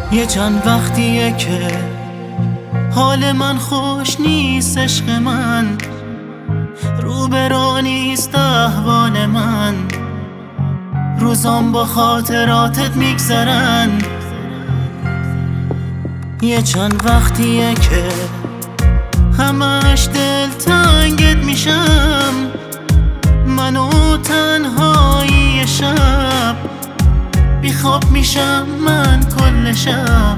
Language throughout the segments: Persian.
یه چند وقتیه که حال من خوش نیست عشق من، رو به راه نیست احوال من، روزام با خاطراتت میگذرن. یه چند وقتیه که همش دلتنگت میشم، منو تنهایی شب بیخواب میشم من کل شب.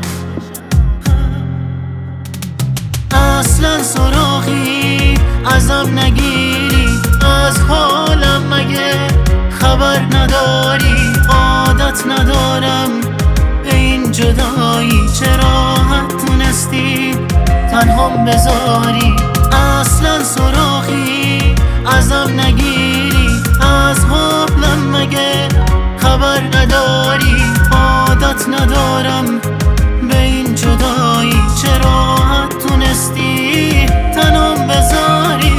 اصلا سراغی ازم نگیری، از حالم مگه خبر نداری؟ عادت ندارم به این جدایی، چرا تونستی تنهام بذاری؟ اصلا سراغی ازم نگیری، از حالم مگه خبر نداری؟ عادت ندارم به این جدایی، چرا تونستی تنهام بذاری؟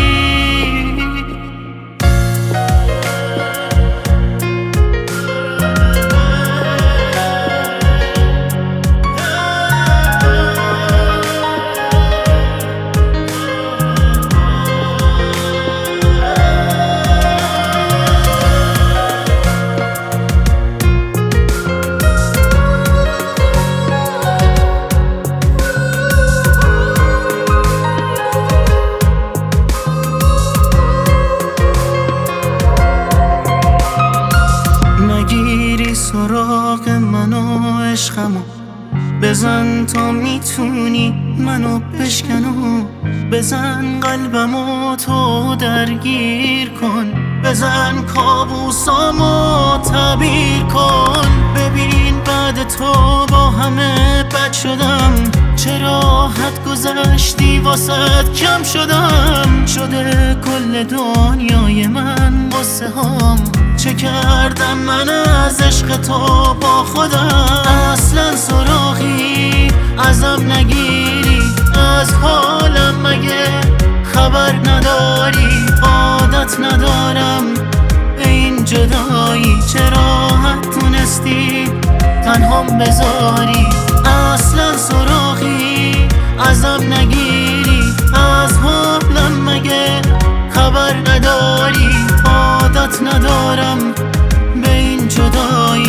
سراغ منو عشقمو بزن تا میتونی منو بشکنو، بزن قلبمو تو درگیر کن، بزن کابوسامو تعبیر کن. ببین بعد تو با همه بد شدم، چرا حد گذشتی واسد کم شدم؟ شده کل دنیای من قصه هام، چه کردم من از عشق تو با خودم؟ اصلا سراغی ازم نگیری، از حالم مگه خبر نداری؟ عادت ندارم به این جدایی، چرا تونستی تنهام بذاری؟ اصلا سراغی ازم نگیری، از حالم مگه خبر نداری؟ عادت ندارم به این جدایی،